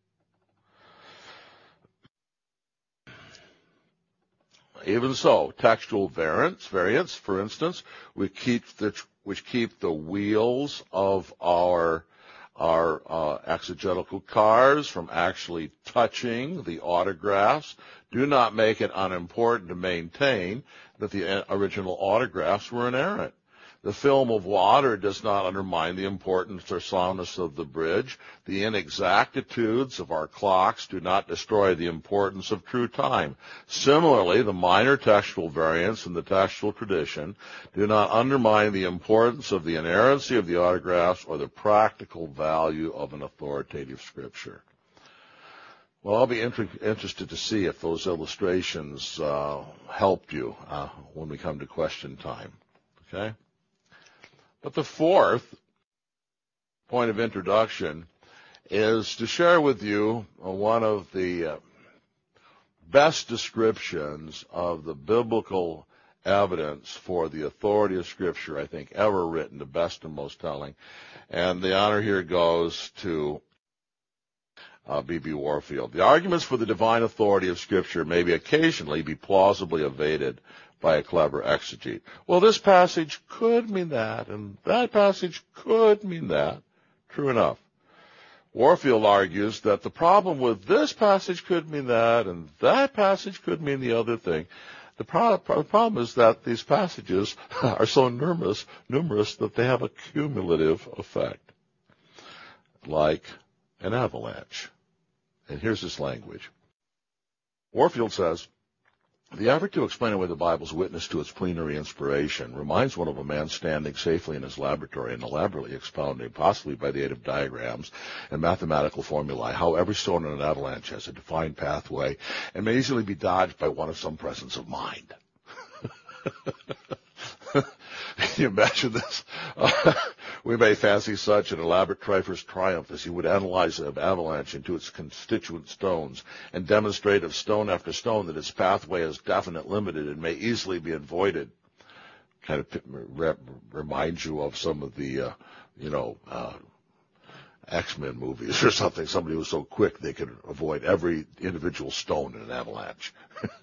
Even so, textual variants, variants, for instance, we keep the which keep the wheels of our our uh, exegetical cars from actually touching the autographs, do not make it unimportant to maintain that the original autographs were inerrant. The film of water does not undermine the importance or soundness of the bridge. The inexactitudes of our clocks do not destroy the importance of true time. Similarly, the minor textual variants in the textual tradition do not undermine the importance of the inerrancy of the autographs or the practical value of an authoritative scripture. Well, I'll be inter- interested to see if those illustrations uh, help you uh, when we come to question time. Okay? But the fourth point of introduction is to share with you one of the uh, best descriptions of the biblical evidence for the authority of Scripture, I think, ever written, the best and most telling. And the honor here goes to uh, B B Warfield. The arguments for the divine authority of Scripture may be occasionally be plausibly evaded by a clever exegete. Well, this passage could mean that, and that passage could mean that. True enough. Warfield argues that the problem with this passage could mean that, and that passage could mean the other thing. The pro- problem is that these passages are so numerous, numerous that they have a cumulative effect, like an avalanche. And here's his language. Warfield says, the effort to explain away the Bible's witness to its plenary inspiration reminds one of a man standing safely in his laboratory and elaborately expounding, possibly by the aid of diagrams and mathematical formulae, how every stone in an avalanche has a defined pathway and may easily be dodged by one of some presence of mind. Can you imagine this? Uh, we may fancy such an elaborate trifler's triumph as he would analyze an avalanche into its constituent stones and demonstrate of stone after stone that its pathway is definite, limited, and may easily be avoided. Kind of re- reminds you of some of the, uh, you know, uh, X-Men movies or something. Somebody who was so quick they could avoid every individual stone in an avalanche.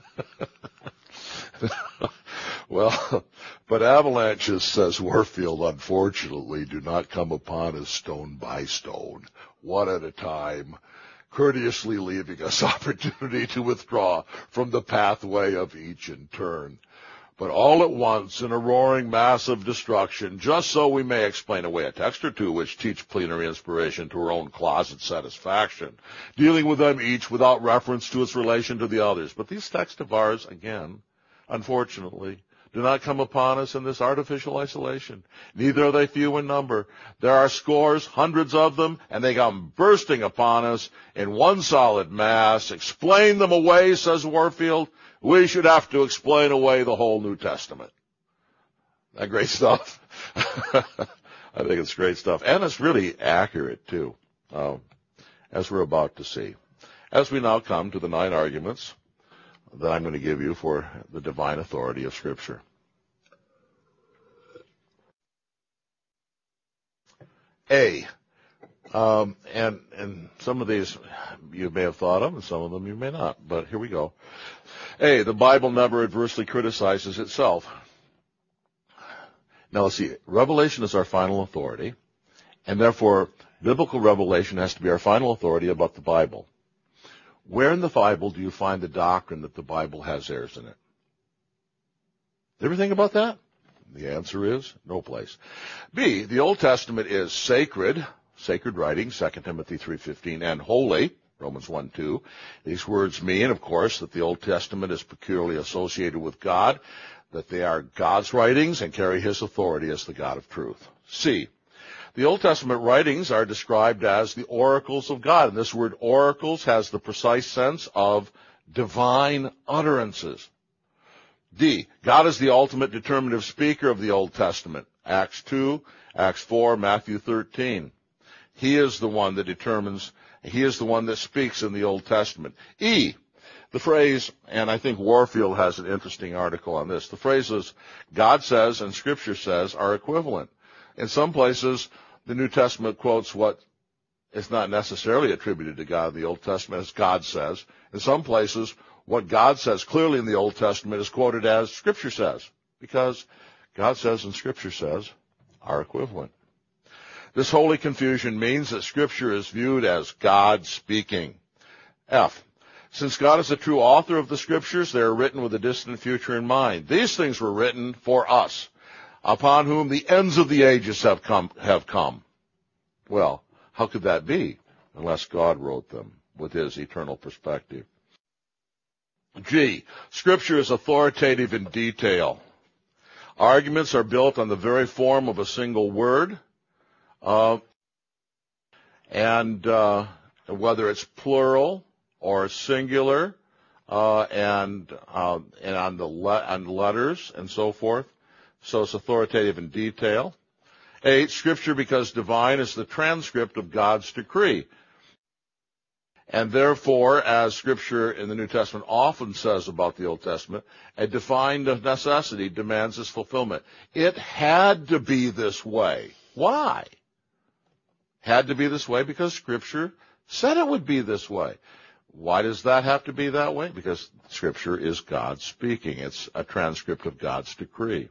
Well, but avalanches, says Warfield, unfortunately do not come upon us stone by stone, one at a time, courteously leaving us opportunity to withdraw from the pathway of each in turn, but all at once in a roaring mass of destruction, just so we may explain away a text or two which teach plenary inspiration to our own closet satisfaction, dealing with them each without reference to its relation to the others. But these texts of ours, again, unfortunately, do not come upon us in this artificial isolation. Neither are they few in number. There are scores, hundreds of them, and they come bursting upon us in one solid mass. Explain them away, says Warfield. We should have to explain away the whole New Testament. Isn't that great stuff? I think it's great stuff. And it's really accurate, too, uh, as we're about to see. As we now come to the nine arguments that I'm going to give you for the divine authority of Scripture. A, um, and, and some of these you may have thought of, and some of them you may not, but here we go. A, the Bible never adversely criticizes itself. Now let's see, revelation is our final authority, and therefore biblical revelation has to be our final authority about the Bible. Where in the Bible do you find the doctrine that the Bible has errors in it? Ever think about that? The answer is no place. B, the Old Testament is sacred, sacred writing, Second Timothy three fifteen, and holy, Romans one two. These words mean, of course, that the Old Testament is peculiarly associated with God, that they are God's writings and carry His authority as the God of truth. C, the Old Testament writings are described as the oracles of God, and this word oracles has the precise sense of divine utterances. D, God is the ultimate determinative speaker of the Old Testament. Acts two, Acts four, Matthew thirteen. He is the one that determines, He is the one that speaks in the Old Testament. E, the phrase, and I think Warfield has an interesting article on this, the phrases God says and Scripture says are equivalent. In some places, the New Testament quotes what is not necessarily attributed to God in the Old Testament as God says. In some places, what God says clearly in the Old Testament is quoted as Scripture says, because God says and Scripture says are equivalent. This holy confusion means that Scripture is viewed as God speaking. F, since God is the true author of the Scriptures, they are written with a distant future in mind. These things were written for us, upon whom the ends of the ages have come, have come. Well, how could that be unless God wrote them with His eternal perspective? G, Scripture is authoritative in detail. Arguments are built on the very form of a single word, uh, and uh, whether it's plural or singular, uh, and uh, and on the le- on letters and so forth. So it's authoritative in detail. Eight, Scripture, because divine, is the transcript of God's decree. And therefore, as Scripture in the New Testament often says about the Old Testament, a divine necessity demands its fulfillment. It had to be this way. Why? Had to be this way because Scripture said it would be this way. Why does that have to be that way? Because Scripture is God speaking. It's a transcript of God's decree.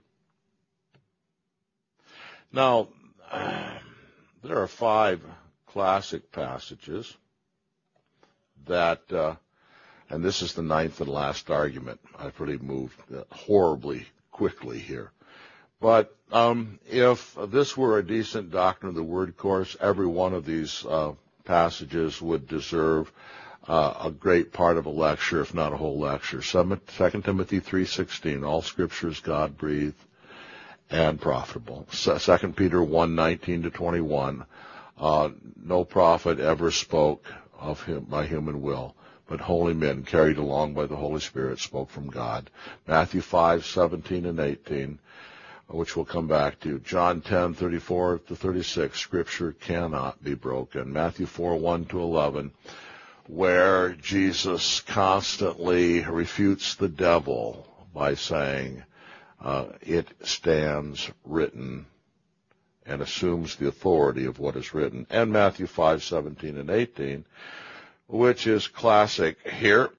Now, there are five classic passages that, uh, and this is the ninth and last argument. I've really moved horribly quickly here. But um, if this were a decent Doctrine of the Word course, every one of these uh, passages would deserve uh, a great part of a lecture, if not a whole lecture. Second Timothy three sixteen, all Scripture is God-breathed and profitable. Second Peter one nineteen to twenty-one, uh, no prophet ever spoke of him by human will, but holy men carried along by the Holy Spirit spoke from God. Matthew five seventeen and eighteen, which we'll come back to. John ten thirty-four to thirty-six, Scripture cannot be broken. Matthew four one to eleven, where Jesus constantly refutes the devil by saying, uh, it stands written, and assumes the authority of what is written. And Matthew five seventeen and eighteen, which is classic here.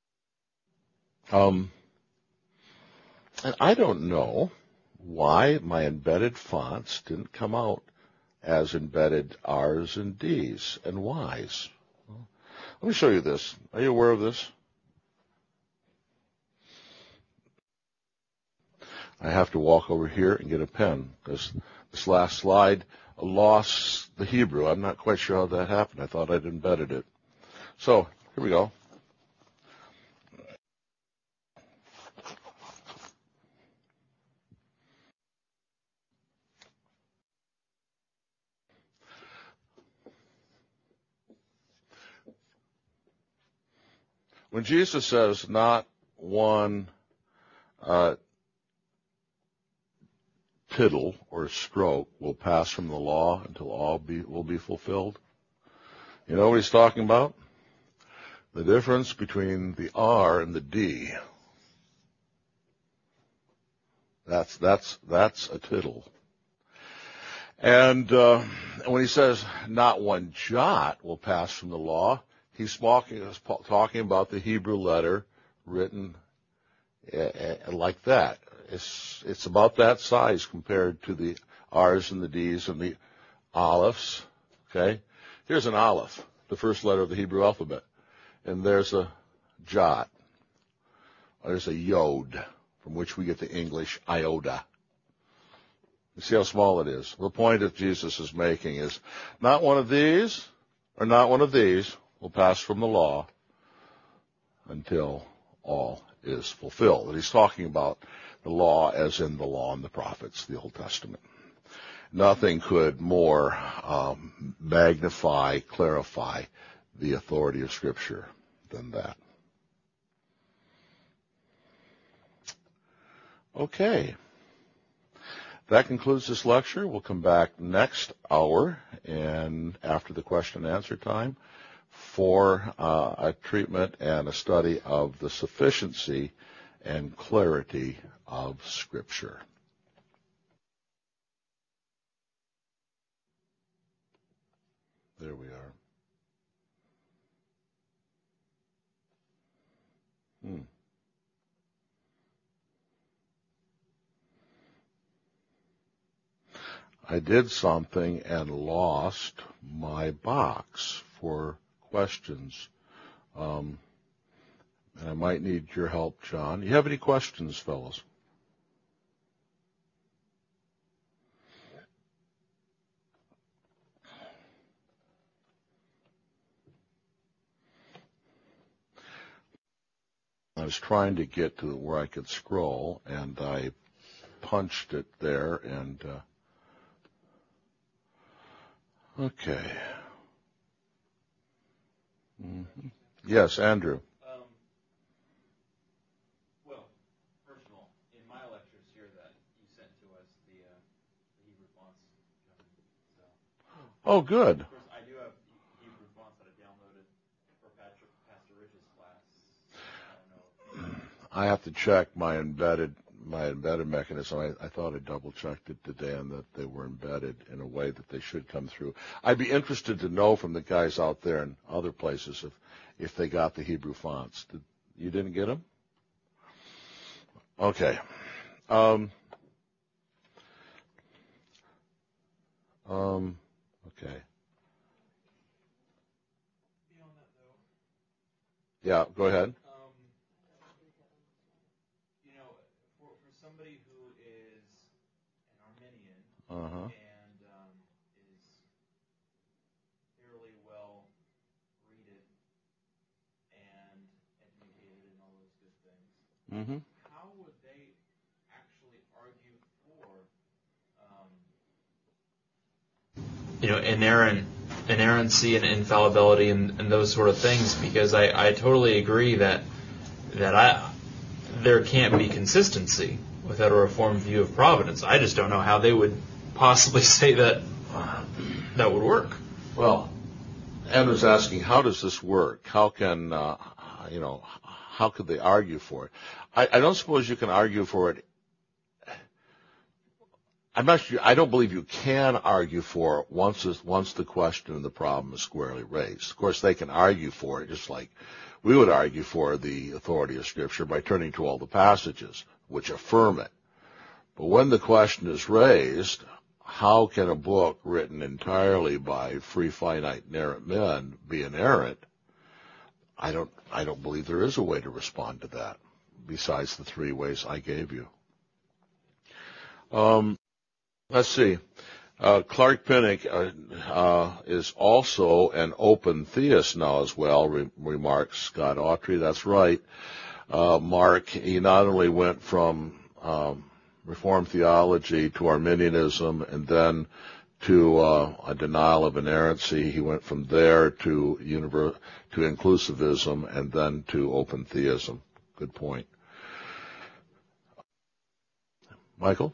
Um, and I don't know why my embedded fonts didn't come out as embedded R's and D's and Y's. Let me show you this. Are you aware of this? I have to walk over here and get a pen because this last slide lost the Hebrew. I'm not quite sure how that happened. I thought I'd embedded it. So, here we go. When Jesus says not one uh, tittle or stroke will pass from the law until all be, will be fulfilled, you know what he's talking about? The difference between the R and the D. That's that's that's a tittle. And uh, when he says not one jot will pass from the law, he's talking, talking about the Hebrew letter written uh, like that. It's it's about that size compared to the R's and the D's and the aleph. Okay, here's an aleph, the first letter of the Hebrew alphabet. And there's a jot. There's a yod, from which we get the English iota. You see how small it is? The point that Jesus is making is not one of these or not one of these will pass from the law until all is fulfilled. And he's talking about the law as in the law and the prophets, the Old Testament. Nothing could more um, magnify, clarify the authority of Scripture than that. Okay. That concludes this lecture. We'll come back next hour and after the question and answer time for uh, a treatment and a study of the sufficiency and clarity of Scripture. There we are. Hmm. I did something and lost my box for questions. Um, and I might need your help, John. You have any questions, fellows? I was trying to get to where I could scroll, and I punched it there, and uh, okay. Mm-hmm. Yes, Andrew. Um, well, first of all, in my lectures here that you sent to us, the, uh, the Hebrew fonts. So. Oh, good. Of course, I do have Hebrew fonts that I downloaded for Patrick, Pastor Rich's class. I don't know. I have to check my embedded my embedded mechanism, I, I thought I double-checked it today and that they were embedded in a way that they should come through. I'd be interested to know from the guys out there in other places if, if they got the Hebrew fonts. Did, you didn't get them? Okay. Um, um, okay. Yeah, go ahead. Um, you know, for, for somebody who is an Arminian Uh-huh. and um, is fairly well readed and educated and all those good things, Mm-hmm. how would they actually argue for, um, you know, inerrant, inerrancy and infallibility and, and those sort of things? Because I, I totally agree that that I there can't be consistency without a Reformed view of providence. I just don't know how they would possibly say that uh, that would work. Well, Ed was asking, how does this work? How can, uh, you know, how could they argue for it? I, I don't suppose you can argue for it. I'm not sure, I don't believe you can argue for it once, once the question and the problem is squarely raised. Of course, they can argue for it just like we would argue for the authority of Scripture by turning to all the passages which affirm it. But when the question is raised, how can a book written entirely by free, finite, inerrant men be inerrant? I don't, I don't believe there is a way to respond to that besides the three ways I gave you. Um, let's see. Uh, Clark Pinnock uh, uh, is also an open theist now as well, re- remarks Scott Autry. That's right. Uh, Mark, he not only went from um, Reformed theology to Arminianism and then to uh, a denial of inerrancy. He went from there to univer- to inclusivism and then to open theism. Good point. Michael?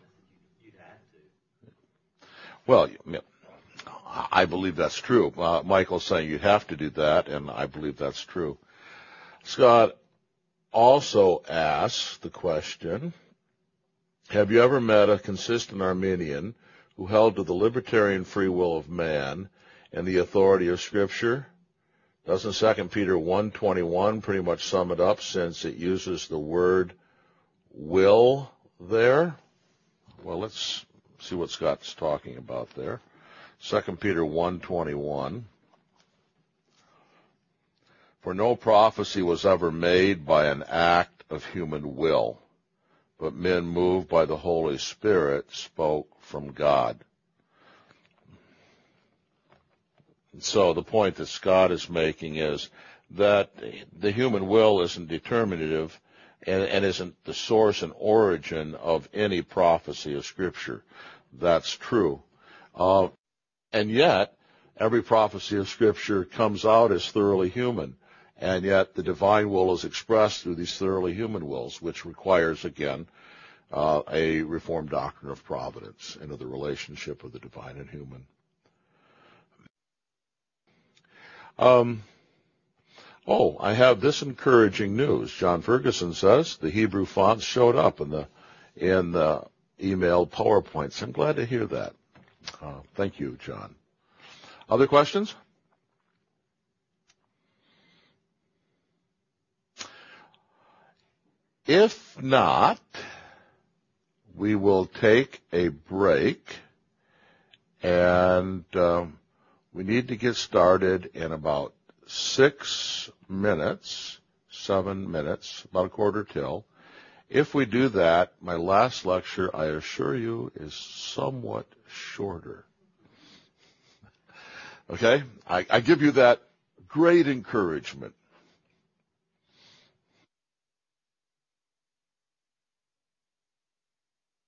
Well, I believe that's true. Uh, Michael's saying you'd have to do that, and I believe that's true. Scott also asks the question, have you ever met a consistent Arminian who held to the libertarian free will of man and the authority of Scripture? Doesn't Second Peter one twenty-one pretty much sum it up, since it uses the word will there? Well, let's see what Scott's talking about there. Second Peter one twenty-one. For no prophecy was ever made by an act of human will, but men moved by the Holy Spirit spoke from God. So the point that Scott is making is that the human will isn't determinative and, and isn't the source and origin of any prophecy of Scripture. That's true. Uh, and yet, every prophecy of Scripture comes out as thoroughly human. And yet, the divine will is expressed through these thoroughly human wills, which requires, again, uh, a Reformed doctrine of providence and of the relationship of the divine and human. Um, oh, I have this encouraging news. John Ferguson says the Hebrew fonts showed up in the in the emailed PowerPoints. I'm glad to hear that. Uh, thank you, John. Other questions? If not, we will take a break, and um, we need to get started in about six minutes, seven minutes, about a quarter till. If we do that, my last lecture, I assure you, is somewhat shorter. Okay? I, I give you that great encouragement